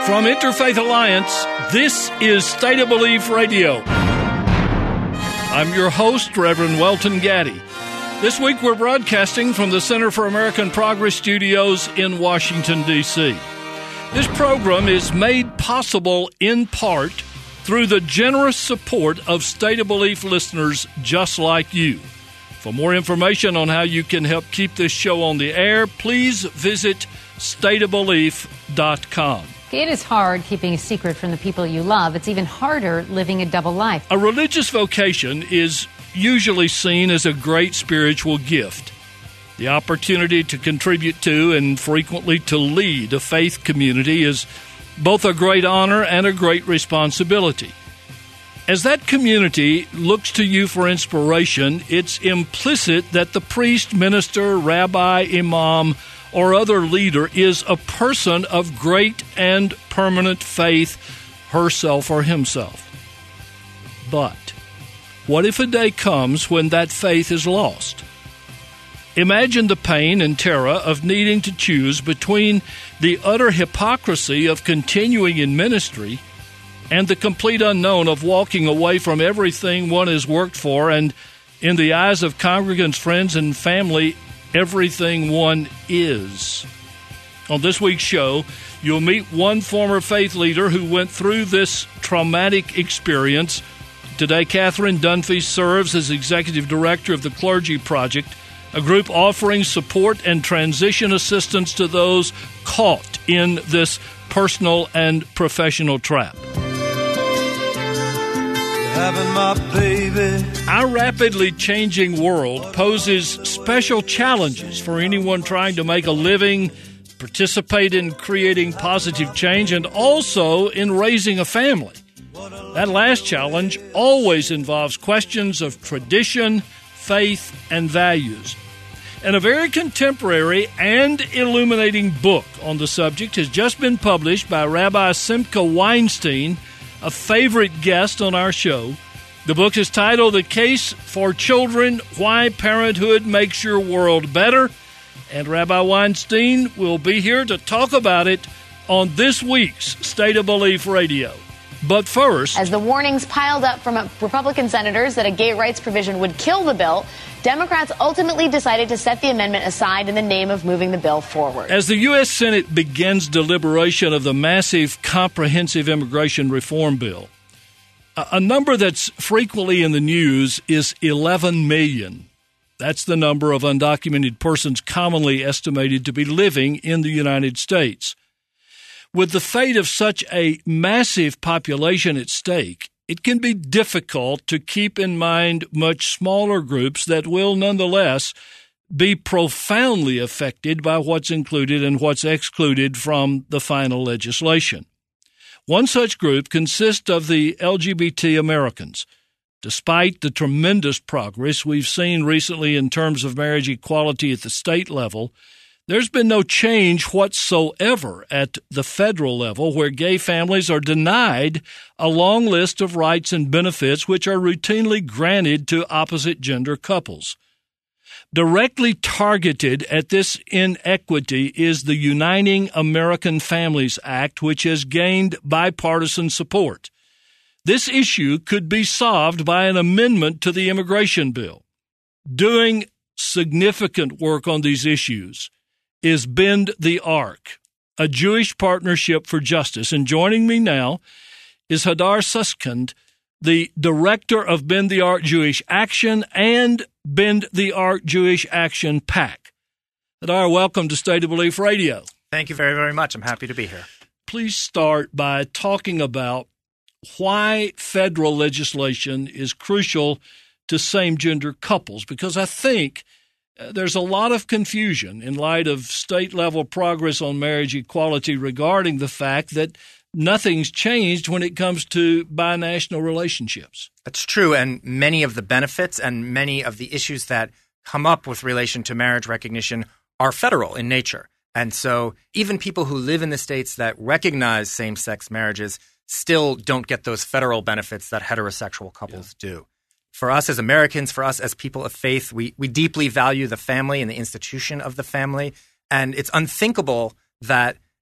From Interfaith Alliance, this is State of Belief Radio. I'm your host, Reverend Welton Gaddy. This week we're broadcasting from the Center for American Progress Studios in Washington, D.C. This program is made possible in part through the generous support of State of Belief listeners just like you. For more information on how you can help keep this show on the air, please visit stateofbelief.com. It is hard keeping a secret from the people you love. It's even harder living a double life. A religious vocation is usually seen as a great spiritual gift. The opportunity to contribute to and frequently to lead a faith community is both a great honor and a great responsibility. As that community looks to you for inspiration, it's implicit that the priest, minister, rabbi, imam, or other leader is a person of great and permanent faith, herself or himself. But what if a day comes when that faith is lost? Imagine the pain and terror of needing to choose between the utter hypocrisy of continuing in ministry and the complete unknown of walking away from everything one has worked for and, in the eyes of congregants, friends, and family, everything one is. On this week's show, you'll meet one former faith leader who went through this traumatic experience. Today, Catherine Dunphy serves as Executive Director of the Clergy Project, a group offering support and transition assistance to those caught in this personal and professional trap. Our rapidly changing world poses special challenges for anyone trying to make a living, participate in creating positive change, and also in raising a family. That last challenge always involves questions of tradition, faith, and values. And a very contemporary and illuminating book on the subject has just been published by Rabbi Simcha Weinstein, a favorite guest on our show. The book is titled The Case for Children, Why Parenthood Makes Your World Better. And Rabbi Weinstein will be here to talk about it on this week's State of Belief Radio. But first, as the warnings piled up from Republican senators that a gay rights provision would kill the bill, Democrats ultimately decided to set the amendment aside in the name of moving the bill forward. As the U.S. Senate begins deliberation of the massive comprehensive immigration reform bill, a number that's frequently in the news is 11 million. That's the number of undocumented persons commonly estimated to be living in the United States. With the fate of such a massive population at stake, it can be difficult to keep in mind much smaller groups that will nonetheless be profoundly affected by what's included and what's excluded from the final legislation. One such group consists of the LGBT Americans. Despite the tremendous progress we've seen recently in terms of marriage equality at the state level, there's been no change whatsoever at the federal level, where gay families are denied a long list of rights and benefits which are routinely granted to opposite-gender couples. Directly targeted at this inequity is the Uniting American Families Act, which has gained bipartisan support. This issue could be solved by an amendment to the immigration bill. Doing significant work on these issues is Bend the Arc, a Jewish partnership for justice. And joining me now is Hadar Suskind, the director of Bend the Arc Jewish Action and Bend the Arc Jewish Action PAC. Hadar, welcome to State of Belief Radio. Thank you very, very much. I'm happy to be here. Please start by talking about why federal legislation is crucial to same-gender couples, because I think there's a lot of confusion in light of state-level progress on marriage equality regarding the fact that nothing's changed when it comes to binational relationships. That's true, and many of the benefits and many of the issues that come up with relation to marriage recognition are federal in nature. And so even people who live in the states that recognize same-sex marriages still don't get those federal benefits that heterosexual couples do. For us as Americans, for us as people of faith, we deeply value the family and the institution of the family. And it's unthinkable that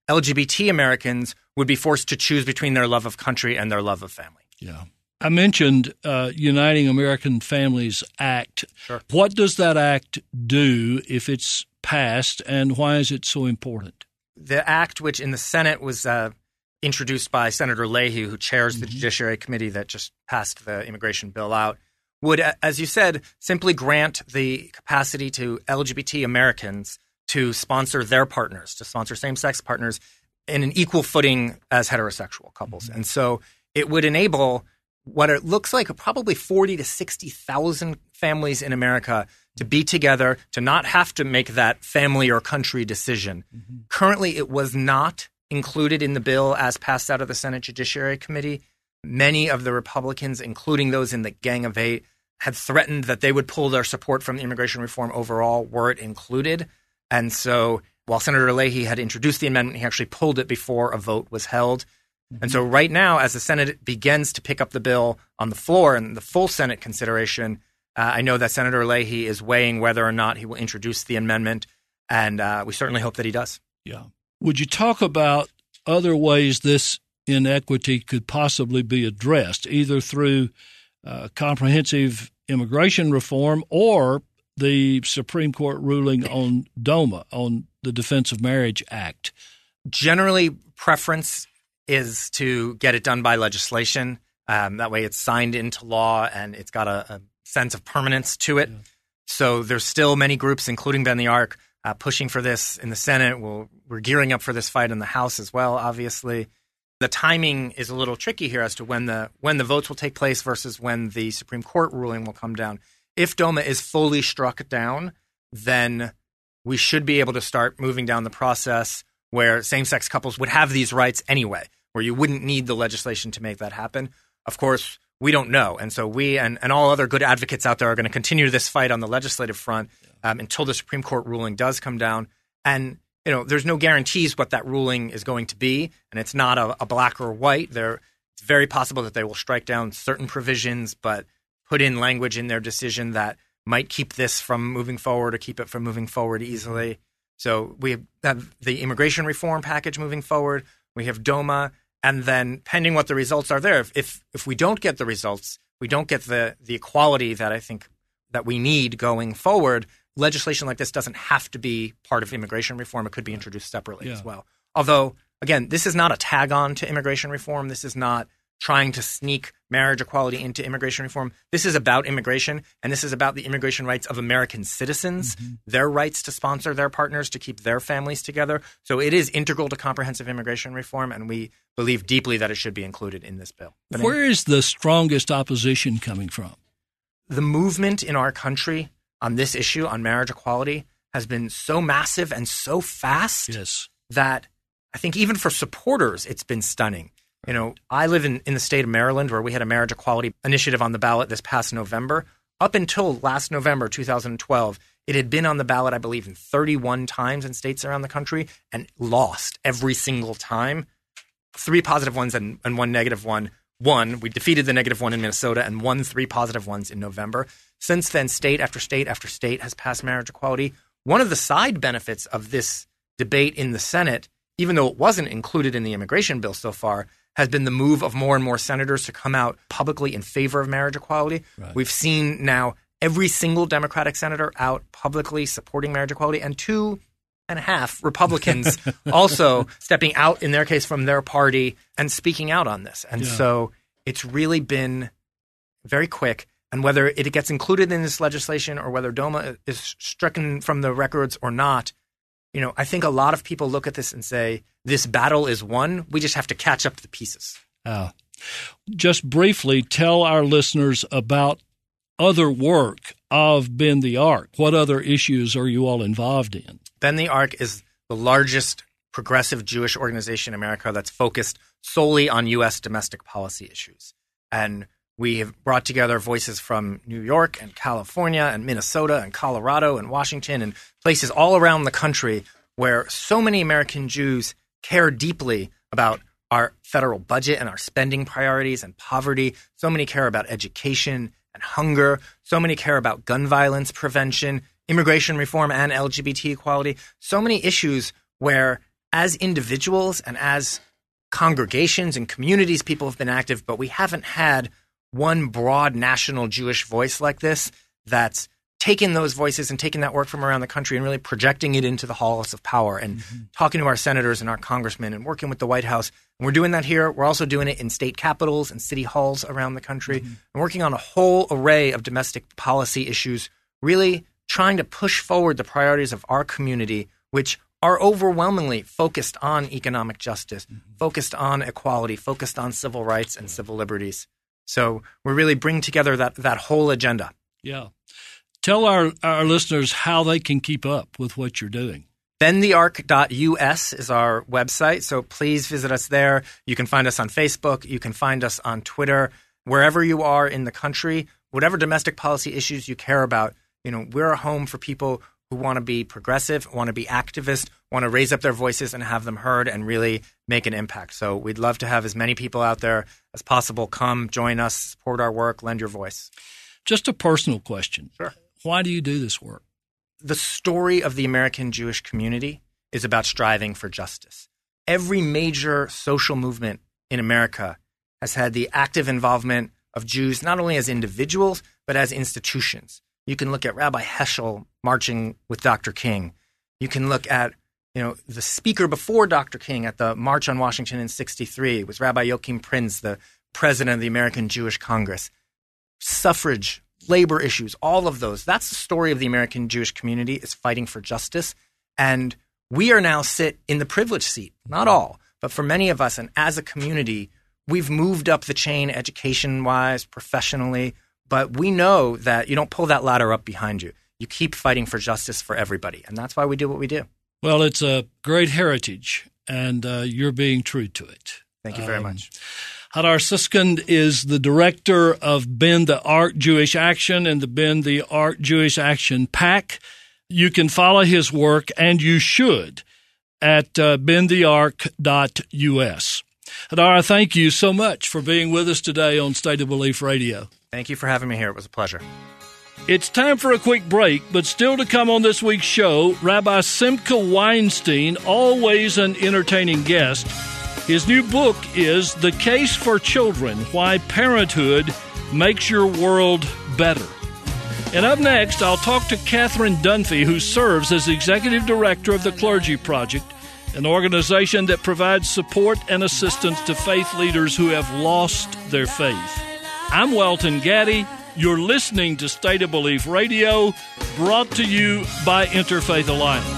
LGBT Americans would be forced to choose between their love of country and their love of family. Yeah. I mentioned Uniting American Families Act. Sure. What does that act do if it's passed, and why is it so important? The act, which in the Senate was introduced by Senator Leahy, who chairs the Judiciary Committee that just passed the immigration bill out, would, as you said, simply grant the capacity to LGBT Americans to sponsor their partners, to sponsor same-sex partners in an equal footing as heterosexual couples. And so it would enable what it looks like probably 40 to 60,000 families in America to be together, to not have to make that family or country decision. Currently, it was not included in the bill as passed out of the Senate Judiciary Committee. Many of the Republicans, including those in the Gang of Eight, had threatened that they would pull their support from immigration reform overall were it included. And so while Senator Leahy had introduced the amendment, he actually pulled it before a vote was held. And so right now, as the Senate begins to pick up the bill on the floor and the full Senate consideration, I know that Senator Leahy is weighing whether or not he will introduce the amendment, and we certainly hope that he does. Yeah. Would you talk about other ways this inequity could possibly be addressed, either through comprehensive immigration reform or the Supreme Court ruling on DOMA, on the Defense of Marriage Act? Generally, preference is to get it done by legislation. That way it's signed into law and it's got a sense of permanence to it. Yeah. So there's still many groups, including Ben the Ark, pushing for this in the Senate. We're gearing up for this fight in the House as well, obviously. The timing is a little tricky here as to when the votes will take place versus when the Supreme Court ruling will come down. If DOMA is fully struck down, then we should be able to start moving down the process where same-sex couples would have these rights anyway, where you wouldn't need the legislation to make that happen. Of course, we don't know. And so we and all other good advocates out there are going to continue this fight on the legislative front until the Supreme Court ruling does come down. And, there's no guarantees what that ruling is going to be. And it's not a black or white. It's very possible that they will strike down certain provisions, but put in language in their decision that might keep this from moving forward or keep it from moving forward easily. So we have the immigration reform package moving forward. We have DOMA. And then pending what the results are there, if we don't get the results, we don't get the equality that I think that we need going forward, legislation like this doesn't have to be part of immigration reform. It could be introduced separately as well. Although, again, this is not a tag-on to immigration reform. This is not trying to sneak marriage equality into immigration reform. This is about immigration, and this is about the immigration rights of American citizens, their rights to sponsor their partners, to keep their families together. So it is integral to comprehensive immigration reform, and we believe deeply that it should be included in this bill. But where is the strongest opposition coming from? The movement in our country on this issue, on marriage equality, has been so massive and so fast that I think even for supporters, it's been stunning. I live in the state of Maryland, where we had a marriage equality initiative on the ballot this past November. Up until last November, 2012, it had been on the ballot, I believe, in 31 times in states around the country and lost every single time. 3 positive ones and 1 negative one. We defeated the negative one in Minnesota and won 3 positive ones in November. Since then, state after state after state has passed marriage equality. One of the side benefits of this debate in the Senate, even though it wasn't included in the immigration bill so far, has been the move of more and more senators to come out publicly in favor of marriage equality. Right. We've seen now every single Democratic senator out publicly supporting marriage equality, and 2.5 Republicans also stepping out, in their case, from their party and speaking out on this. And so it's really been very quick. And whether it gets included in this legislation or whether DOMA is stricken from the records or not, I think a lot of people look at this and say, this battle is won. We just have to catch up to the pieces. Just briefly, tell our listeners about other work of Ben the Ark. What other issues are you all involved in? Ben the Ark is the largest progressive Jewish organization in America that's focused solely on U.S. domestic policy issues. And we have brought together voices from New York and California and Minnesota and Colorado and Washington and places all around the country where so many American Jews care deeply about our federal budget and our spending priorities and poverty. So many care about education and hunger. So many care about gun violence prevention, immigration reform, and LGBT equality. So many issues where as individuals and as congregations and communities, people have been active, but we haven't had one broad national Jewish voice like this that's taking those voices and taking that work from around the country and really projecting it into the halls of power and talking to our senators and our congressmen and working with the White House. And we're doing that here. We're also doing it in state capitals and city halls around the country and working on a whole array of domestic policy issues, really trying to push forward the priorities of our community, which are overwhelmingly focused on economic justice, focused on equality, focused on civil rights and civil liberties. So we're really bringing together that whole agenda. Yeah. Tell our listeners how they can keep up with what you're doing. BendTheArc.us is our website, so please visit us there. You can find us on Facebook. You can find us on Twitter. Wherever you are in the country, whatever domestic policy issues you care about, we're a home for people who want to be progressive, want to be activist, want to raise up their voices and have them heard and really make an impact. So we'd love to have as many people out there as possible come, join us, support our work, lend your voice. Just a personal question. Sure. Why do you do this work? The story of the American Jewish community is about striving for justice. Every major social movement in America has had the active involvement of Jews, not only as individuals, but as institutions. You can look at Rabbi Heschel marching with Dr. King. You can look at, the speaker before Dr. King at the March on Washington in '63 was Rabbi Joachim Prinz, the president of the American Jewish Congress. Suffrage, labor issues, all of those. That's the story of the American Jewish community, is fighting for justice. And we are now sit in the privileged seat. Not all, but for many of us, and as a community, we've moved up the chain education-wise, professionally, but we know that you don't pull that ladder up behind you. You keep fighting for justice for everybody, and that's why we do what we do. Well, it's a great heritage, and you're being true to it. Thank you very much. Hadar Suskind is the director of Bend the Arc Jewish Action and the Bend the Arc Jewish Action PAC. You can follow his work, and you should, at bendthearc.us. Hadar, thank you so much for being with us today on State of Belief Radio. Thank you for having me here. It was a pleasure. It's time for a quick break, but still to come on this week's show, Rabbi Simcha Weinstein, always an entertaining guest. His new book is The Case for Children, Why Parenthood Makes Your World Better. And up next, I'll talk to Catherine Dunphy, who serves as Executive Director of the Clergy Project, an organization that provides support and assistance to faith leaders who have lost their faith. I'm Welton Gaddy. You're listening to State of Belief Radio, brought to you by Interfaith Alliance.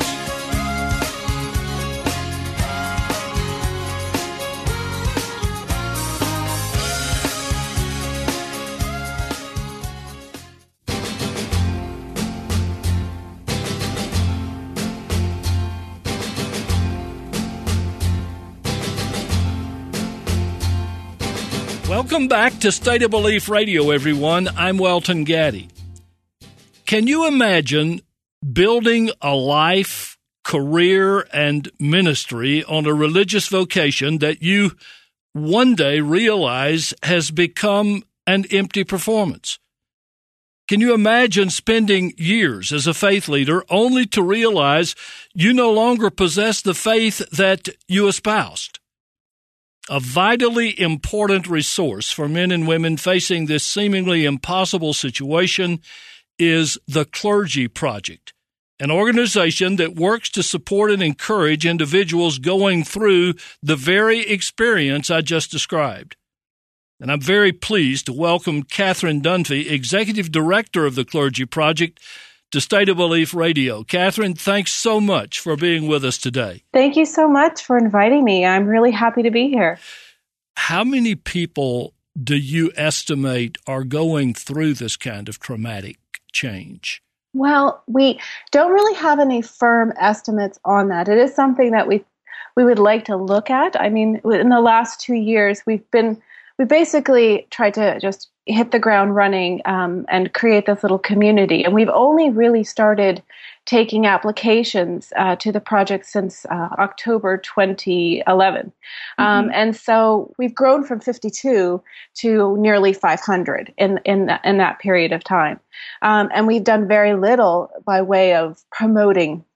Welcome back to State of Belief Radio, everyone. I'm Welton Gaddy. Can you imagine building a life, career, and ministry on a religious vocation that you one day realize has become an empty performance? Can you imagine spending years as a faith leader only to realize you no longer possess the faith that you espoused? A vitally important resource for men and women facing this seemingly impossible situation is the Clergy Project, an organization that works to support and encourage individuals going through the very experience I just described. And I'm very pleased to welcome Catherine Dunphy, Executive Director of the Clergy Project, to State of Belief Radio. Catherine, thanks so much for being with us today. Thank you so much for inviting me. I'm really happy to be here. How many people do you estimate are going through this kind of traumatic change? Well, we don't really have any firm estimates on that. It is something that we would like to look at. I mean, in the last 2 years, we basically tried to just hit the ground running and create this little community. And we've only really started taking applications to the project since October 2011. And so we've grown from 52 to nearly 500 in that period of time. And we've done very little by way of promoting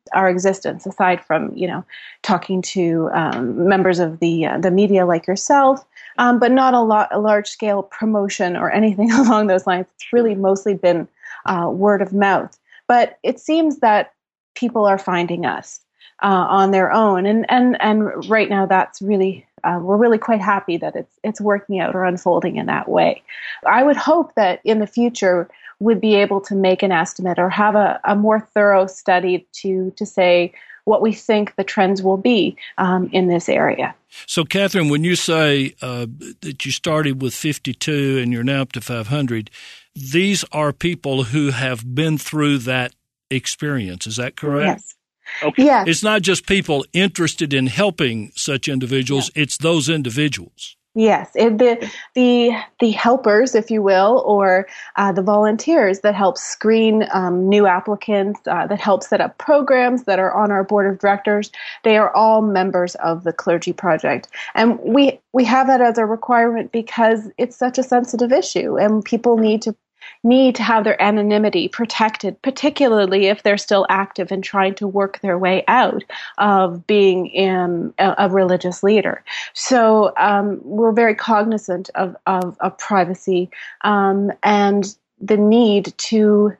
our existence, aside from, talking to members of the media like yourself, but not a large-scale promotion or anything along those lines. It's really mostly been word of mouth. But it seems that people are finding us on their own, and right now that's really we're really quite happy that it's working out or unfolding in that way. I would hope that in the future we'd be able to make an estimate or have a more thorough study to say what we think the trends will be in this area. So, Catherine, when you say that you started with 52 and you're now up to 500, these are people who have been through that experience. Is that correct? Yes. Okay. Yes. It's not just people interested in helping such individuals. Yeah. It's those individuals. Yes, the helpers, if you will, or the volunteers that help screen new applicants, that help set up programs that are on our board of directors, they are all members of the Clergy Project. And we have that as a requirement because it's such a sensitive issue and people need to have their anonymity protected, particularly if they're still active and trying to work their way out of being a religious leader. So we're very cognizant of privacy and the need to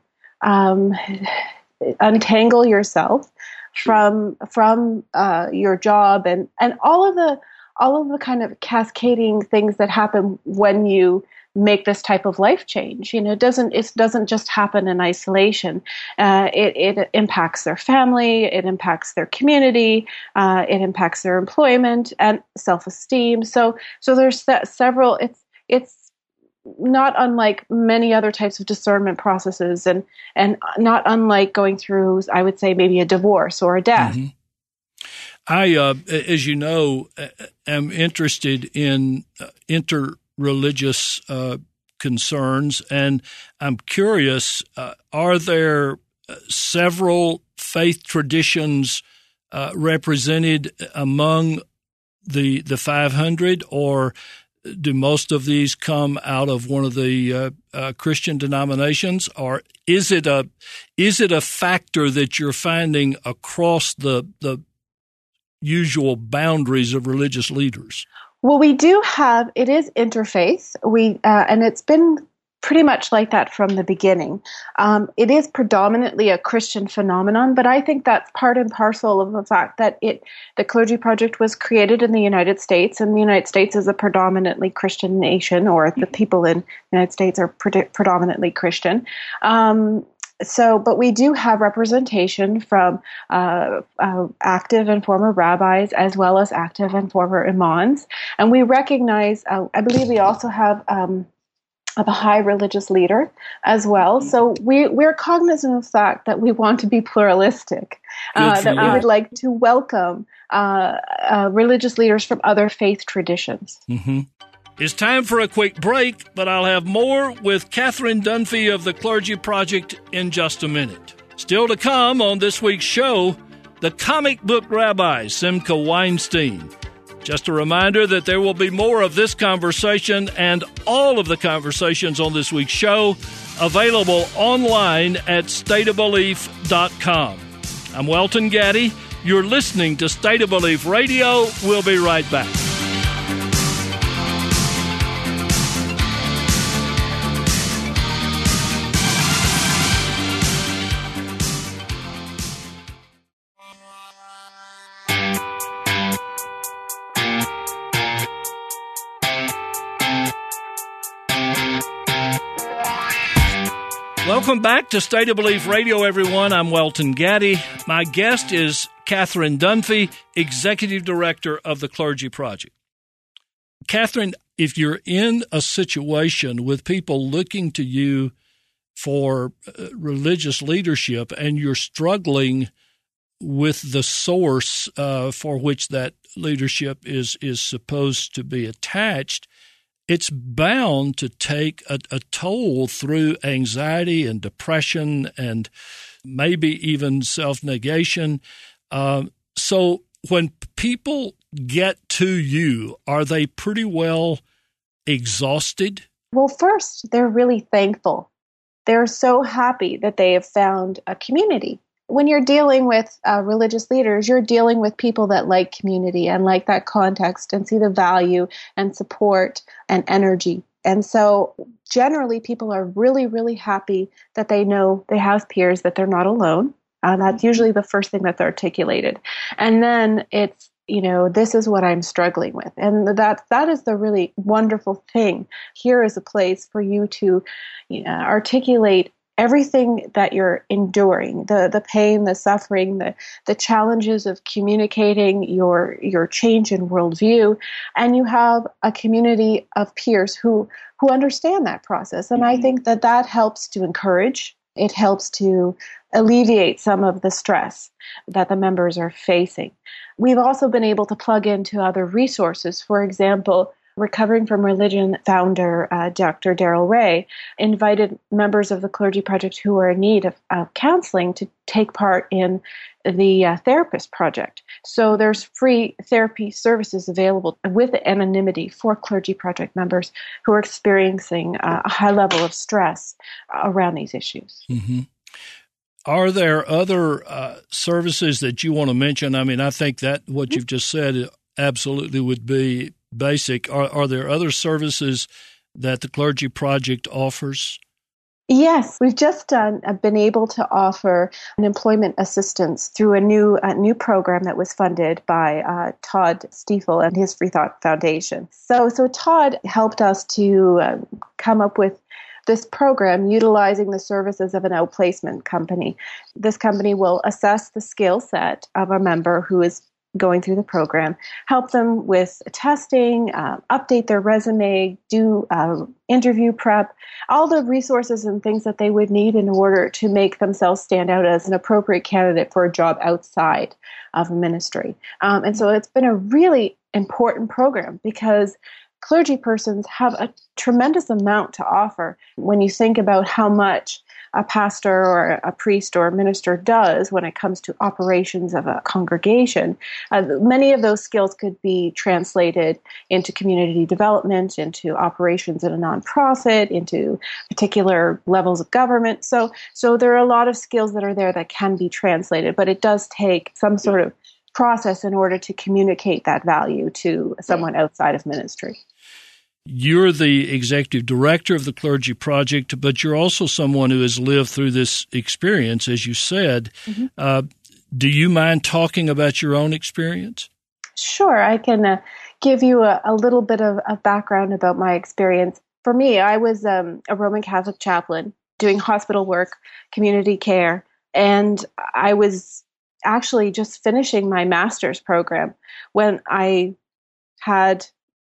untangle yourself from your job and all of the kind of cascading things that happen when you make this type of life change. It doesn't just happen in isolation. It impacts their family, it impacts their community, it impacts their employment and self-esteem. So there's several. It's not unlike many other types of discernment processes, and not unlike going through, I would say, maybe a divorce or a death. Mm-hmm. I, as you know, am interested in interreligious concerns, and I'm curious, are there several faith traditions represented among the 500, or do most of these come out of one of the Christian denominations, or is it a factor that you're finding across the usual boundaries of religious leaders? Well, we do have, it is interfaith. And it's been pretty much like that from the beginning. It is predominantly a Christian phenomenon, but I think that's part and parcel of the fact that the Clergy Project was created in the United States, and the United States is a predominantly Christian nation, or the people in the United States are predominantly Christian. But we do have representation from active and former rabbis, as well as active and former imams. And we recognize, I believe we also have a high religious leader as well. So we're cognizant of the fact that we want to be pluralistic, that we would like to welcome religious leaders from other faith traditions. Mm-hmm. It's time for a quick break, but I'll have more with Catherine Dunphy of the Clergy Project in just a minute. Still to come on this week's show, the comic book rabbi, Simcha Weinstein. Just a reminder that there will be more of this conversation and all of the conversations on this week's show available online at stateofbelief.com. I'm Welton Gaddy. You're listening to State of Belief Radio. We'll be right back. Welcome back to State of Belief Radio, everyone. I'm Welton Gaddy. My guest is Catherine Dunphy, Executive Director of the Clergy Project. Catherine, if you're in a situation with people looking to you for religious leadership and you're struggling with the source for which that leadership is supposed to be attached, it's bound to take a toll through anxiety and depression and maybe even self-negation. So when people get to you, are they pretty well exhausted? Well, first, they're really thankful. They're so happy that they have found a community when you're dealing with religious leaders, you're dealing with people that like community and like that context and see the value and support and energy. And so generally people are really, really happy that they know they have peers, that they're not alone. That's usually the first thing that's articulated. And then it's, this is what I'm struggling with. And that is the really wonderful thing. Here is a place for you to articulate everything that you're enduring, the pain, the suffering, the challenges of communicating your change in worldview. And you have a community of peers who understand that process. And I think that helps to encourage. It helps to alleviate some of the stress that the members are facing. We've also been able to plug into other resources. For example, Recovering from Religion founder Dr. Daryl Ray invited members of the Clergy Project who are in need of counseling to take part in the Therapist Project. So there's free therapy services available with anonymity for Clergy Project members who are experiencing a high level of stress around these issues. Mm-hmm. Are there other services that you want to mention? I mean, I think that what you've just said absolutely would be basic. Are there other services that the Clergy Project offers? Yes, we've just been able to offer an employment assistance through a new program that was funded by Todd Stiefel and his Free Thought Foundation. So Todd helped us to come up with this program utilizing the services of an outplacement company. This company will assess the skill set of a member who is going through the program, help them with testing, update their resume, do interview prep, all the resources and things that they would need in order to make themselves stand out as an appropriate candidate for a job outside of ministry. And so it's been a really important program because clergy persons have a tremendous amount to offer when you think about how much a pastor or a priest or a minister does when it comes to operations of a congregation. Many of those skills could be translated into community development, into operations in a nonprofit, into particular levels of government. So there are a lot of skills that are there that can be translated, but it does take some sort of process in order to communicate that value to someone outside of ministry. You're the executive director of the Clergy Project, but you're also someone who has lived through this experience, as you said. Mm-hmm. Do you mind talking about your own experience? Sure. I can give you a little bit of background about my experience. For me, I was a Roman Catholic chaplain doing hospital work, community care, and I was actually just finishing my master's program when I had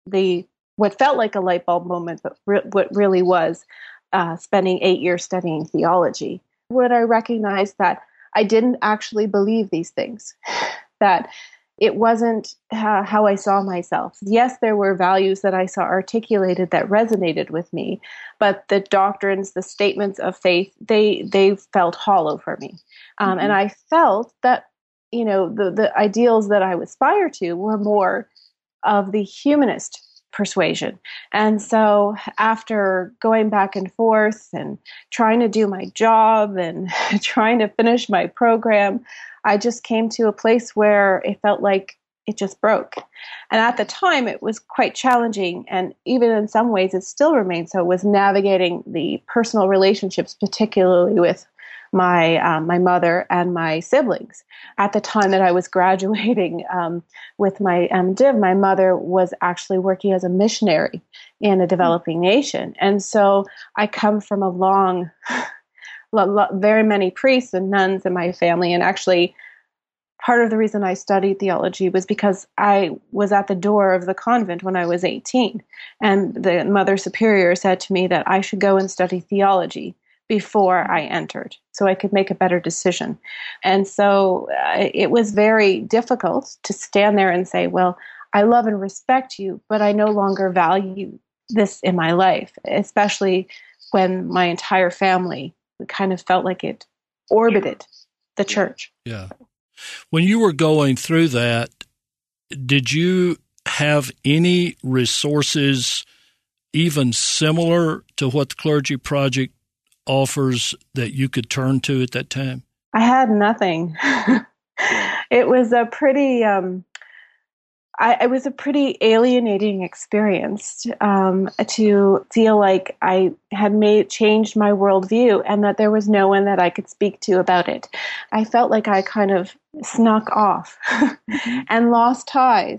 what felt like a light bulb moment, but what really was spending 8 years studying theology. When I recognized that I didn't actually believe these things, that it wasn't how I saw myself. Yes, there were values that I saw articulated that resonated with me, but the doctrines, the statements of faith, they felt hollow for me. And I felt that, the ideals that I aspire to were more of the humanist persuasion. And so after going back and forth and trying to do my job and trying to finish my program, I just came to a place where it felt like it just broke. And at the time, it was quite challenging. And even in some ways, it still remains so, was navigating the personal relationships, particularly with my mother and my siblings. At the time that I was graduating with my MDiv, my mother was actually working as a missionary in a developing nation. And so I come from a very many priests and nuns in my family. And actually, part of the reason I studied theology was because I was at the door of the convent when I was 18. And the Mother Superior said to me that I should go and study theology before I entered, so I could make a better decision. And so it was very difficult to stand there and say, well, I love and respect you, but I no longer value this in my life, especially when my entire family kind of felt like it orbited the church. Yeah. When you were going through that, did you have any resources even similar to what the Clergy Project offers that you could turn to at that time? I had nothing. It was a pretty, it was a pretty alienating experience to feel like I had changed my worldview and that there was no one that I could speak to about it. I felt like I kind of snuck off and lost ties.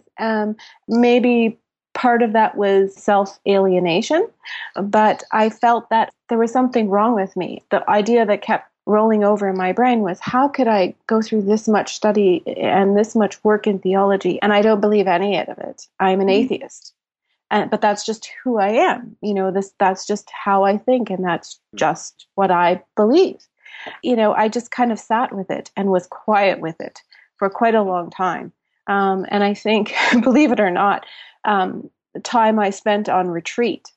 Maybe part of that was self-alienation, but I felt that there was something wrong with me. The idea that kept rolling over in my brain was, how could I go through this much study and this much work in theology, and I don't believe any of it? I'm an atheist. But that's just who I am. That's just how I think, and that's just what I believe. I just kind of sat with it and was quiet with it for quite a long time. And I think, believe it or not, the time I spent on retreat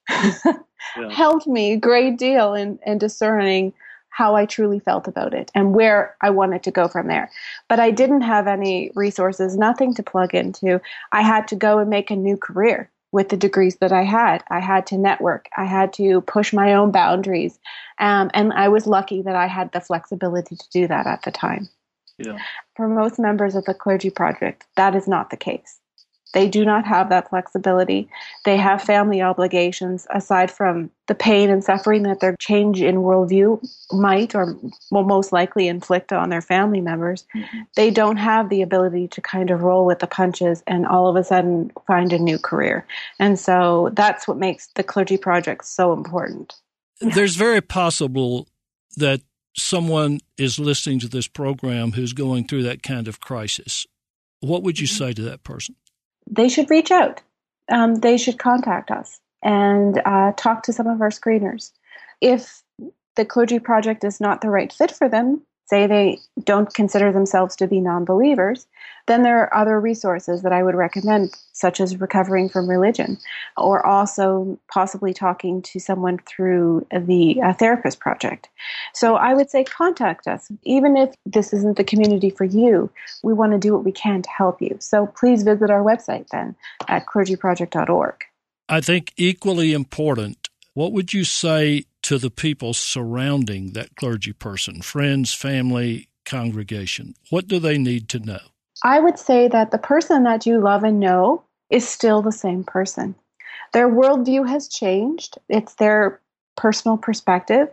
helped me a great deal in discerning how I truly felt about it and where I wanted to go from there. But I didn't have any resources, nothing to plug into. I had to go and make a new career with the degrees that I had. I had to network. I had to push my own boundaries. And I was lucky that I had the flexibility to do that at the time. Yeah. For most members of the Clergy Project, that is not the case. They do not have that flexibility. They have family obligations aside from the pain and suffering that their change in worldview might or will most likely inflict on their family members. Mm-hmm. They don't have the ability to kind of roll with the punches and all of a sudden find a new career. And so that's what makes the Clergy Project so important. There's very possible that someone is listening to this program who's going through that kind of crisis. What would you say to that person? They should reach out. They should contact us and talk to some of our screeners. If the Clergy Project is not the right fit for them, say they don't consider themselves to be non-believers, then there are other resources that I would recommend, such as Recovering from Religion, or also possibly talking to someone through the Therapist Project. So I would say contact us. Even if this isn't the community for you, we want to do what we can to help you. So please visit our website then at clergyproject.org. I think equally important, what would you say to the people surrounding that clergy person, friends, family, congregation? What do they need to know? I would say that the person that you love and know is still the same person. Their worldview has changed. It's their personal perspective.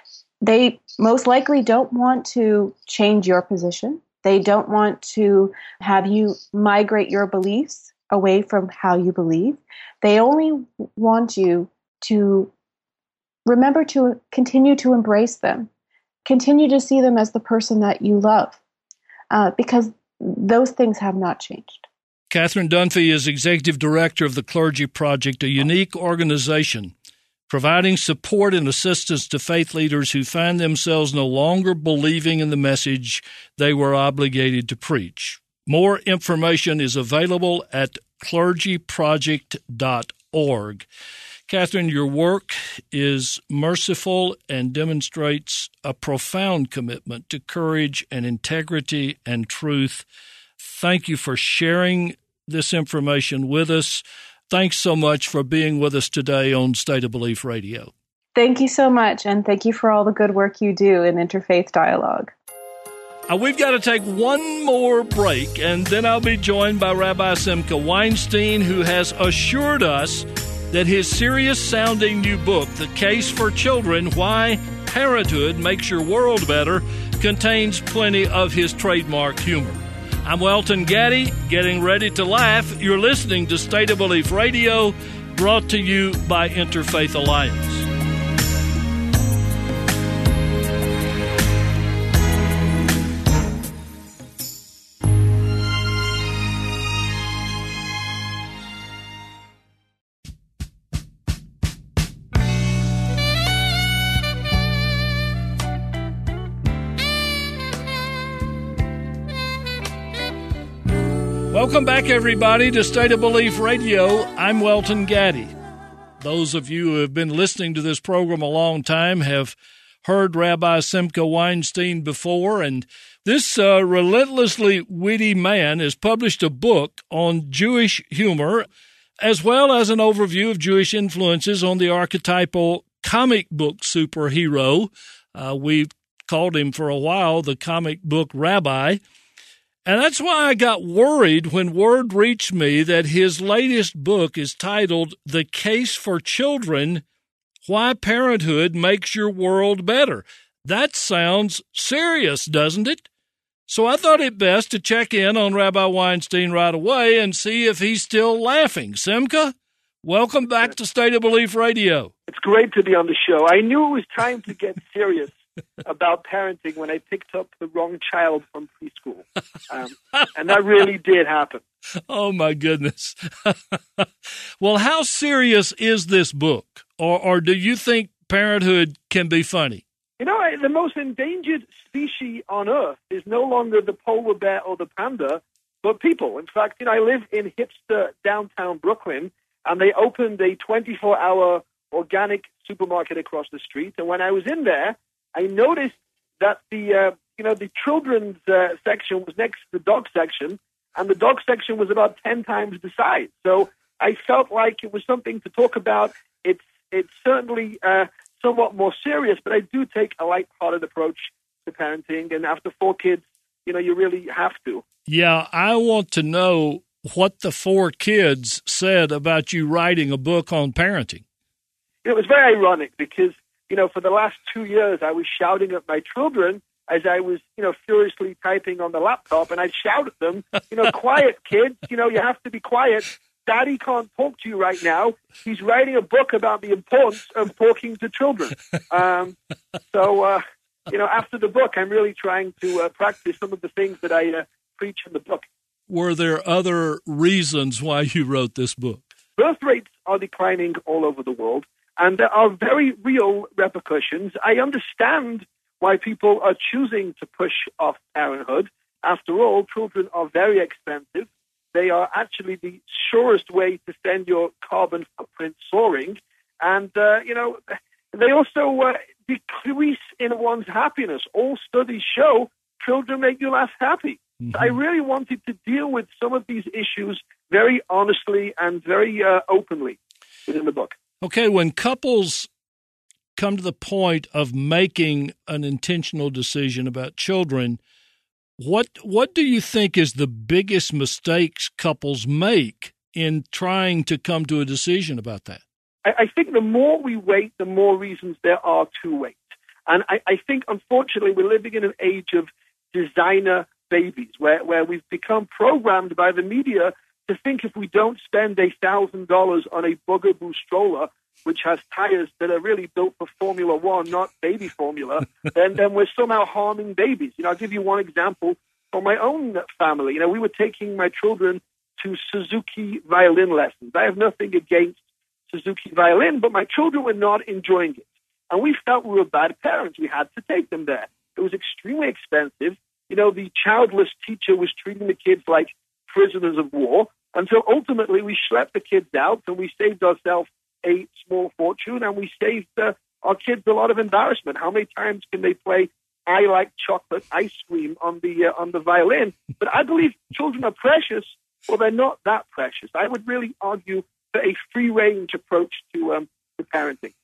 They most likely don't want to change your position. They don't want to have you migrate your beliefs away from how you believe. They only want you to remember to continue to embrace them. Continue to see them as the person that you love, because those things have not changed. Catherine Dunphy is Executive Director of the Clergy Project, a unique organization providing support and assistance to faith leaders who find themselves no longer believing in the message they were obligated to preach. More information is available at clergyproject.org. Catherine, your work is merciful and demonstrates a profound commitment to courage and integrity and truth. Thank you for sharing this information with us. Thanks so much for being with us today on State of Belief Radio. Thank you so much, and thank you for all the good work you do in interfaith dialogue. We've got to take one more break, and then I'll be joined by Rabbi Simcha Weinstein, who has assured us that his serious-sounding new book, The Case for Children, Why Parenthood Makes Your World Better, contains plenty of his trademark humor. I'm Welton Gaddy, getting ready to laugh. You're listening to State of Belief Radio, brought to you by Interfaith Alliance. Welcome back, everybody, to State of Belief Radio. I'm Welton Gaddy. Those of you who have been listening to this program a long time have heard Rabbi Simcha Weinstein before, and this relentlessly witty man has published a book on Jewish humor, as well as an overview of Jewish influences on the archetypal comic book superhero. We've called him for a while the comic book rabbi. And that's why I got worried when word reached me that his latest book is titled The Case for Children, Why Parenthood Makes Your World Better. That sounds serious, doesn't it? So I thought it best to check in on Rabbi Weinstein right away and see if he's still laughing. Simcha, welcome back to State of Belief Radio. It's great to be on the show. I knew it was time to get serious about parenting when I picked up the wrong child from preschool. And that really did happen. Oh, my goodness. Well, how serious is this book? Or do you think parenthood can be funny? You know, the most endangered species on Earth is no longer the polar bear or the panda, but people. In fact, I live in hipster downtown Brooklyn, and they opened a 24-hour organic supermarket across the street. And when I was in there, I noticed that the children's section was next to the dog section, and the dog section was about 10 times the size. So I felt like it was something to talk about. It's certainly somewhat more serious, but I do take a lighthearted approach to parenting. And after 4 kids, you really have to. Yeah, I want to know what the 4 kids said about you writing a book on parenting. It was very ironic because, for the last 2 years, I was shouting at my children as I was, furiously typing on the laptop, and I'd shout at them, quiet, kids, you have to be quiet. Daddy can't talk to you right now. He's writing a book about the importance of talking to children. After the book, I'm really trying to practice some of the things that I preach in the book. Were there other reasons why you wrote this book? Birth rates are declining all over the world, and there are very real repercussions. I understand why people are choosing to push off parenthood. After all, children are very expensive. They are actually the surest way to send your carbon footprint soaring. And, they also decrease in one's happiness. All studies show children make you less happy. Mm-hmm. So I really wanted to deal with some of these issues very honestly and very openly within the book. Okay, when couples come to the point of making an intentional decision about children, what do you think is the biggest mistakes couples make in trying to come to a decision about that? I think the more we wait, the more reasons there are to wait. And I think, unfortunately, we're living in an age of designer babies where we've become programmed by the media to think if we don't spend $1,000 on a Bugaboo stroller, which has tires that are really built for Formula One, not baby formula, then we're somehow harming babies. I'll give you one example from my own family. We were taking my children to Suzuki violin lessons. I have nothing against Suzuki violin, but my children were not enjoying it. And we felt we were bad parents. We had to take them there. It was extremely expensive. The childless teacher was treating the kids like prisoners of war. And so ultimately we schlepped the kids out and we saved ourselves a small fortune, and we saved our kids a lot of embarrassment. How many times can they play I Like Chocolate Ice Cream on the violin? But I believe children are precious. Well, they're not that precious. I would really argue for a free-range approach to parenting.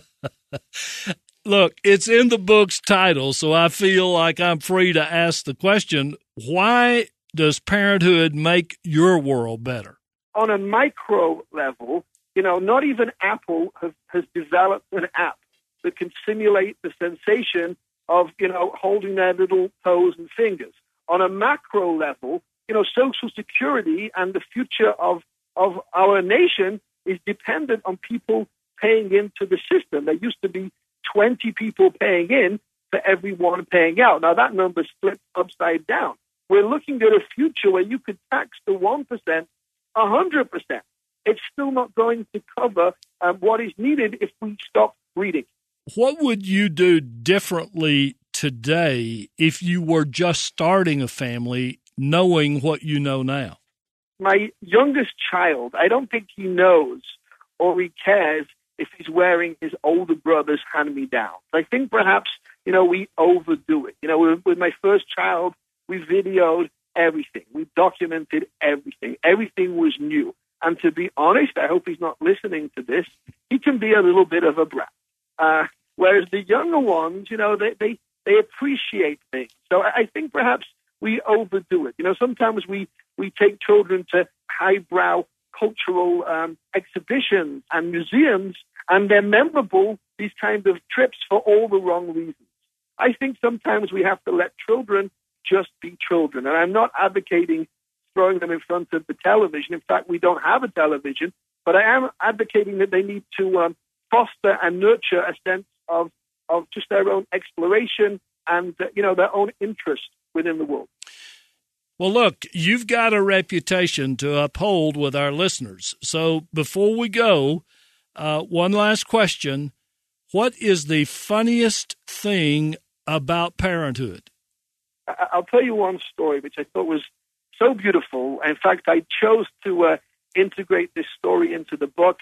Look, it's in the book's title, so I feel like I'm free to ask the question, why does parenthood make your world better? On a micro level, not even Apple has developed an app that can simulate the sensation of, holding their little toes and fingers. On a macro level, Social Security and the future of our nation is dependent on people paying into the system. There used to be 20 people paying in for every one paying out. Now that number's flipped upside down. We're looking at a future where you could tax the 1% 100%. It's still not going to cover what is needed if we stop breeding. What would you do differently today if you were just starting a family, knowing what you know now? My youngest child, I don't think he knows or he cares if he's wearing his older brother's hand-me-down. I think perhaps, we overdo it. With my first child, we videoed everything. We documented everything. Everything was new. And to be honest, I hope he's not listening to this, he can be a little bit of a brat. Whereas the younger ones, they They appreciate things. So I think perhaps we overdo it. Sometimes we take children to highbrow cultural exhibitions and museums, and they're memorable, these kind of trips, for all the wrong reasons. I think sometimes we have to let children just be children. And I'm not advocating throwing them in front of the television. In fact, we don't have a television. But I am advocating that they need to foster and nurture a sense of just their own exploration and, their own interest within the world. Well, look, you've got a reputation to uphold with our listeners. So before we go, one last question. What is the funniest thing about parenthood? I'll tell you one story which I thought was so beautiful. In fact, I chose to integrate this story into the book.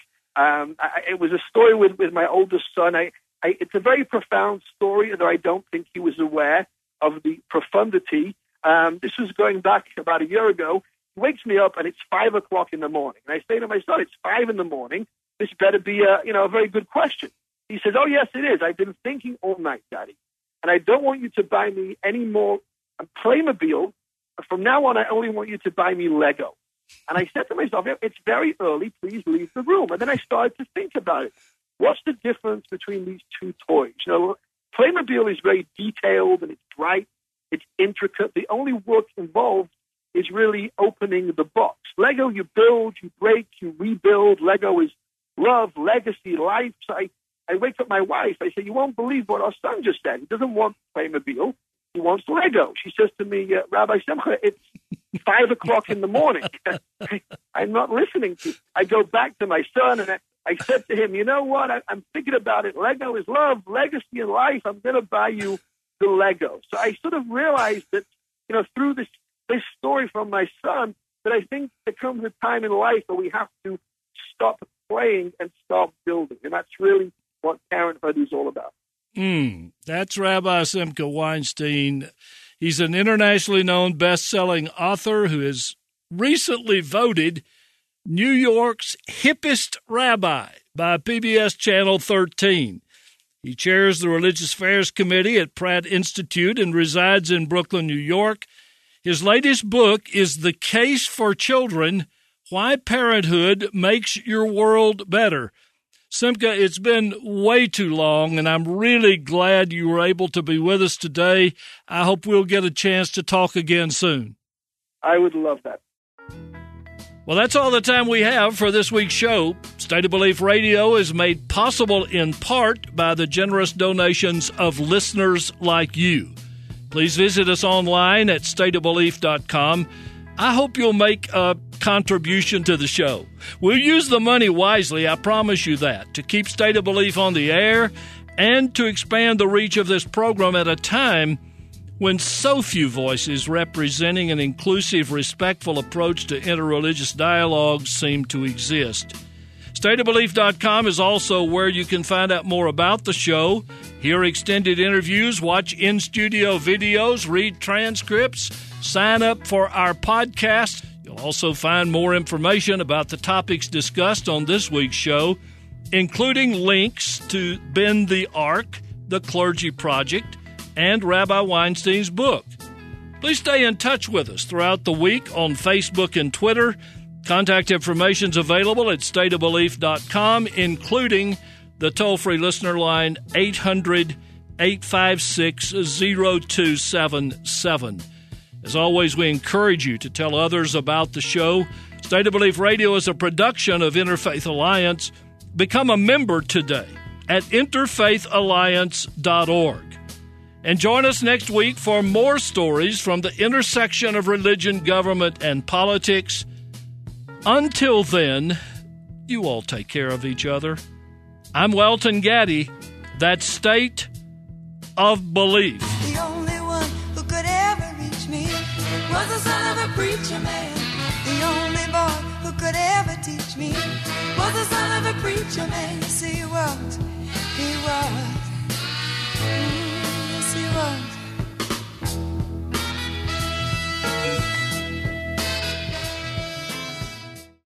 It was a story with my oldest son. It's a very profound story, though I don't think he was aware of the profundity. This was going back about a year ago. He wakes me up, and it's 5 o'clock in the morning. And I say to my son, it's 5 in the morning. This better be a very good question. He says, oh, yes, it is. I've been thinking all night, Daddy. And I don't want you to buy me any more Playmobil. From now on, I only want you to buy me Lego. And I said to myself, it's very early. Please leave the room. And then I started to think about it. What's the difference between these two toys? Playmobil is very detailed, and it's bright. It's intricate. The only work involved is really opening the box. Lego, you build, you break, you rebuild. Lego is love, legacy, life. So I wake up my wife. I say, you won't believe what our son just said. He doesn't want Playmobil. He wants Lego. She says to me, Rabbi Simcha, it's 5 o'clock in the morning. I'm not listening to you. I go back to my son, and I said to him, you know what? I'm thinking about it. Lego is love, legacy, and life. I'm going to buy you the Lego. So I sort of realized that, through this story from my son, that I think there comes a time in life where we have to stop playing and start building. And that's really what parenthood is all about. That's Rabbi Simcha Weinstein. He's an internationally known best-selling author who is recently voted New York's hippest rabbi by PBS Channel 13. He chairs the Religious Affairs Committee at Pratt Institute and resides in Brooklyn, New York. His latest book is The Case for Children, Why Parenthood Makes Your World Better. Simcha, it's been way too long, and I'm really glad you were able to be with us today. I hope we'll get a chance to talk again soon. I would love that. Well, that's all the time we have for this week's show. State of Belief Radio is made possible in part by the generous donations of listeners like you. Please visit us online at stateofbelief.com. I hope you'll make a contribution to the show. We'll use the money wisely, I promise you that, to keep State of Belief on the air and to expand the reach of this program at a time when so few voices representing an inclusive, respectful approach to interreligious dialogue seem to exist. StateOfBelief.com is also where you can find out more about the show, hear extended interviews, watch in-studio videos, read transcripts, sign up for our podcast. You'll also find more information about the topics discussed on this week's show, including links to Bend the Ark, the Clergy Project, and Rabbi Weinstein's book. Please stay in touch with us throughout the week on Facebook and Twitter. Contact information is available at stateofbelief.com, including the toll-free listener line 800-856-0277. As always, we encourage you to tell others about the show. State of Belief Radio is a production of Interfaith Alliance. Become a member today at interfaithalliance.org. And join us next week for more stories from the intersection of religion, government, and politics. Until then, you all take care of each other. I'm Welton Gaddy. That's State of Belief. The only one who could ever reach me was the son of a preacher man. The only boy who could ever teach me was the son of a preacher man. You see, he was